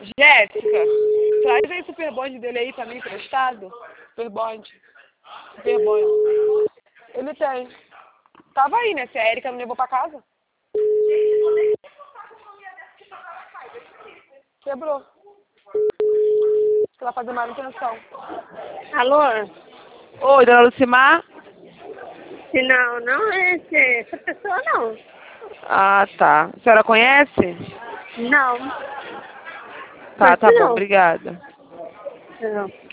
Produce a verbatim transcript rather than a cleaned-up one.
Jéssica, traz aí o super bonde dele aí pra mim, emprestado. Super bonde. Super bonde. Ele tem. Tava aí, né? Se a Erika não levou pra casa. Quebrou. Ela fazer manutenção. Alô? Oi, dona Lucimar? Não, não é esse, essa pessoa não. Ah, tá. A senhora conhece? Não. Tá, Mas tá bom, não. obrigada. Não.